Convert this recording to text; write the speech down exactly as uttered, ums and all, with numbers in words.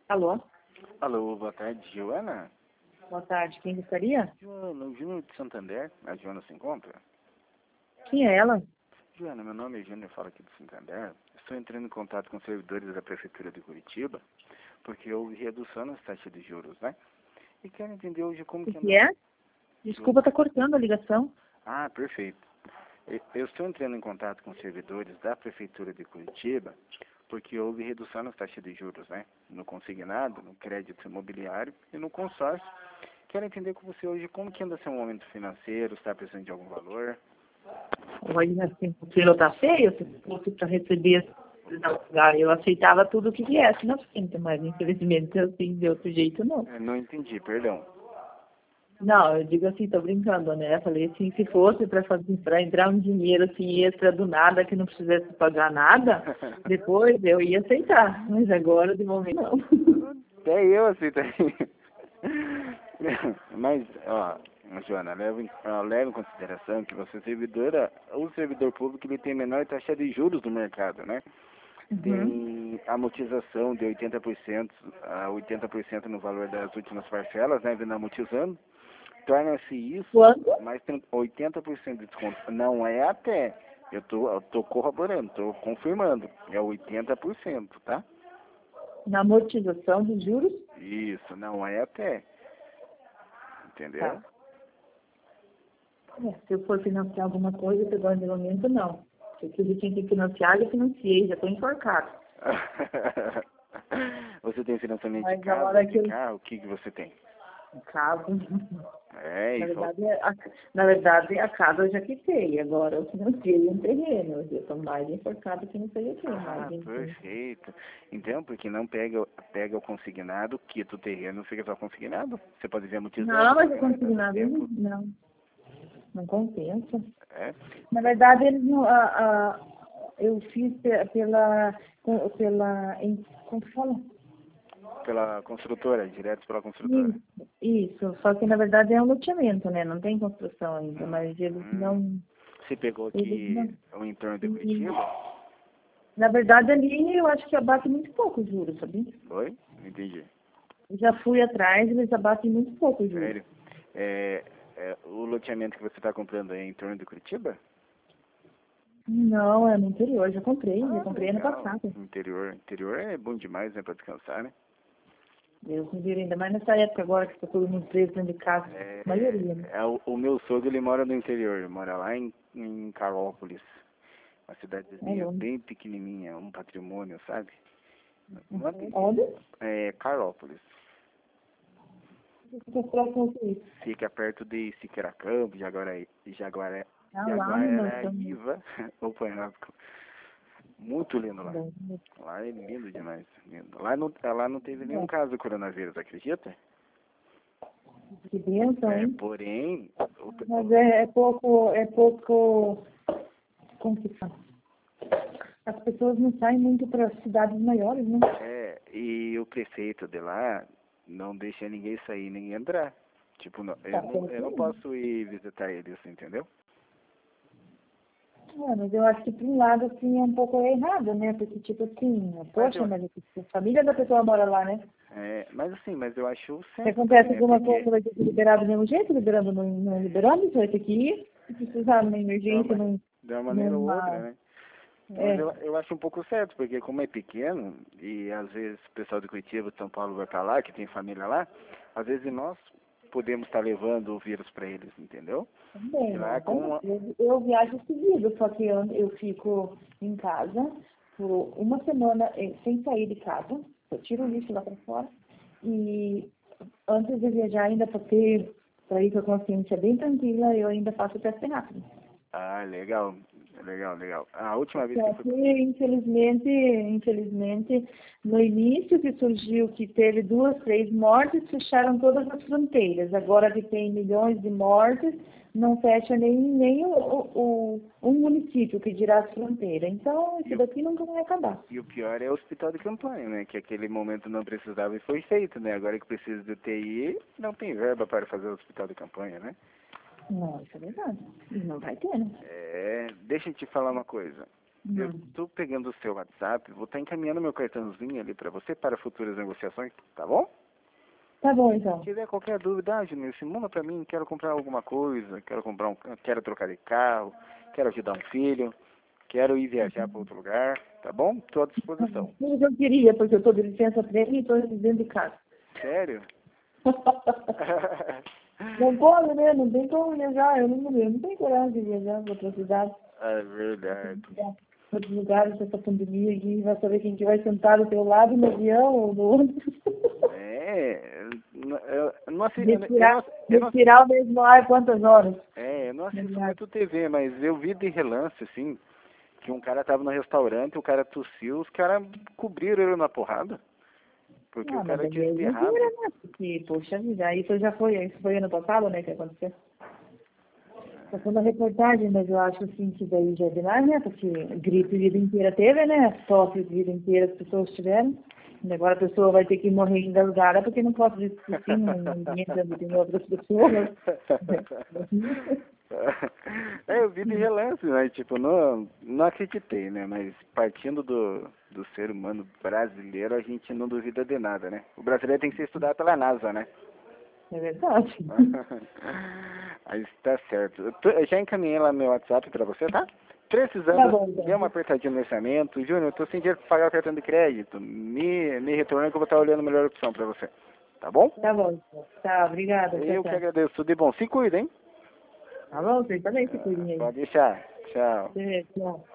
Alô? Alô, boa tarde, Joana? Boa tarde, quem gostaria? Joana, o Júnior de Santander, a Joana se encontra? Quem é ela? Joana, meu nome é Júnior, eu falo aqui do Santander. Estou entrando em contato com os servidores da Prefeitura de Curitiba, porque houve redução nas taxas de juros, né? E quero entender hoje como O que... que é? Desculpa, tá cortando a ligação. Ah, perfeito. Eu eu estou entrando em contato com os servidores da Prefeitura de Curitiba, porque houve redução nas taxas de juros, né? No consignado, no crédito imobiliário e no consórcio. Quero entender com você hoje como que anda seu momento financeiro, está precisando de algum valor? Olha, assim, o quilo tá feio, se fosse para receber, não, eu aceitava tudo que viesse na frente, mas infelizmente assim, de outro jeito não. Eu não entendi, perdão. Não, eu digo assim, tô brincando, né? Falei assim, se fosse para fazer, para entrar um dinheiro assim extra do nada, que não precisasse pagar nada, depois eu ia aceitar, mas agora de momento não. Até eu aceitaria. Mas, ó, Joana, leva em, ó, leva em consideração que você é servidora, o servidor público ele tem menor taxa de juros do mercado, né? Uhum. Tem amortização de oitenta por cento a oitenta por cento no valor das últimas parcelas, né? Vindo amortizando. Torna-se isso Quanto? mais tran- oitenta por cento de desconto. Não é até. Eu tô, eu tô corroborando, tô confirmando. É oitenta por cento, tá? Na amortização dos juros? Isso, não é até. Tá. Entendeu? É, se eu for financiar alguma coisa, agora de momento não. Se eu tive que financiar, eu financiei, já estou enforcado. Você tem financiamento de Mas na casa, hora de que eu carro? O que que você tem? caso, É, na e fal- verdade, a, na verdade, a casa eu já quitei, agora eu financiei um terreno, eu estou mais enforcado que não sei o que, Ah, mas enfim. perfeito. Então, porque não pega, pega o consignado, quita o terreno, fica só consignado. Você pode ver amortizando, Não, mas eu pagando consegui metade do nada, tempo. não, não compensa. É, Na verdade, eles não, a, a, eu fiz pe- pela, com- pela, em, como que fala? pela construtora, direto pela construtora. Isso, isso, só que na verdade é um loteamento, né? Não tem construção ainda, mas eles Hum, não, você pegou eles aqui não. o entorno de E, Curitiba? na verdade ali eu acho que abate muito pouco os juros, sabia? Foi? Não entendi. Eu já fui atrás, eles abatem muito pouco os juros. Sério? É, é, o loteamento que você está comprando aí é em torno de Curitiba? Não, é no interior, já comprei, já Ah, comprei ano legal. passado. Interior. Interior é bom demais, né, para descansar, né? Eu me viro ainda mais nessa época agora que está todo mundo preso dentro de casa, a É, maioria, né? é o, o meu sogro, ele mora no interior, ele mora lá em, em Carópolis, uma É cidadezinha longe. bem pequenininha, um patrimônio, sabe? Uma, Uhum. Onde? é, Carópolis. Fica próximo a isso. Fica perto de Siqueiracampo, Jaguaré, Jaguaré, Ah, lá no Nortão. Jaguaraíva. Opa, Renato, muito lindo lá. Bom, Lá é lindo demais. Lindo. Lá, não, lá não teve nenhum é, caso do coronavírus, acredita? que bênção, É, hein? porém, o, Mas o- é, é pouco, é pouco, como que fala? As pessoas não saem muito para cidades maiores, né? é, e o prefeito de lá não deixa ninguém sair nem entrar. Tipo, não, Tá eu, não, eu não certo. posso ir visitar eles, entendeu? É, mas eu acho que por um lado assim é um pouco errado, né? Porque tipo assim, Mas poxa, eu, mas a família da pessoa mora lá, né? é, mas assim, mas eu acho Se certo acontece também, né? alguma coisa, Porque vai ter que liberar do mesmo jeito, liberando não, não liberando, você vai ter que ir. Se precisar numa de emergência, uma, num, de uma maneira ou outra, numa. né? Mas É, eu, eu acho um pouco certo, porque como é pequeno, e às vezes o pessoal de Curitiba, de São Paulo vai pra lá, que tem família lá, às vezes nós podemos estar levando o vírus para eles, entendeu? E também, lá né? é Então, com a... eu, eu viajo seguido, só que eu, eu fico em casa por uma semana eh, sem sair de casa. Eu tiro o lixo lá para fora. E antes de viajar, ainda para ter, para ir com a consciência bem tranquila, eu ainda faço o teste rápido. Ah, legal, legal, legal. A última vez que Só eu fui... que, infelizmente, infelizmente, no início que surgiu que teve duas, três mortes, fecharam todas as fronteiras. Agora que tem milhões de mortes, não fecha nem, nem o, o, o- um município que dirá as fronteiras. Então, E isso o, daqui nunca vai acabar. e o pior é o hospital de campanha, né? Que aquele momento não precisava e foi feito, né? Agora que precisa de U T I, não tem verba para fazer o hospital de campanha, né? Não, isso é verdade. E não vai ter, né? É, deixa eu te falar uma coisa. eu Hum. tô pegando o seu WhatsApp, vou estar encaminhando meu cartãozinho ali para você para futuras negociações, tá bom? Tá bom, então. Se tiver qualquer dúvida, ah, Júnior, se manda pra mim, quero comprar alguma coisa, quero comprar um, quero trocar de carro, quero ajudar um filho, quero ir viajar para outro lugar, tá bom? Estou à disposição. Mas eu queria, porque eu estou de licença prêmio e estou dentro de casa. Sério? Não pode, né? Não tem como viajar. Eu não, eu não tenho coragem de viajar para outra cidade. É verdade. Para outros lugares, essa pandemia aqui, vai saber quem que vai sentar do teu lado no avião ou no ônibus. É, eu, eu não assisto, eu, Respirar, não, eu não, respirar o mesmo ar quantas horas? é, eu não assisto Verdade. muito T V, mas eu vi de relance, assim, que um cara tava no restaurante, o cara tossiu, os caras cobriram ele na porrada. Porque Ah, o mas cara é tinha mentira, espirrado. né? Porque, poxa vida, isso já foi, isso foi ano passado, né, que aconteceu. Passando a reportagem, mas eu acho assim que daí já é demais, né? Porque gripe a vida inteira teve, né? Tosse a vida inteira as pessoas tiveram. E agora a pessoa vai ter que morrer engasgada porque não pode discutir no ambiente onde tem outras pessoas. É, eu vi de relance, né? Tipo, não, não acreditei, né? Mas partindo do, do ser humano brasileiro, a gente não duvida de nada, né? O brasileiro tem que ser estudado pela NASA, né? É verdade. Aí tá certo. Eu, tô- eu já encaminhei lá no meu WhatsApp pra você, tá? Precisando, Tá bom, então. dê uma apertadinha no orçamento. Júnior, eu tô sem dinheiro pra pagar o cartão de crédito. Me, me retorna que eu vou estar olhando a melhor opção pra você. Tá bom? Tá bom. Então. Tá, obrigada. Tchau, Eu que tchau. agradeço. Tudo de bom. Se cuida, hein? Tá bom? Você também se Ah, cuidem aí. pode deixar. Tchau. Tchau.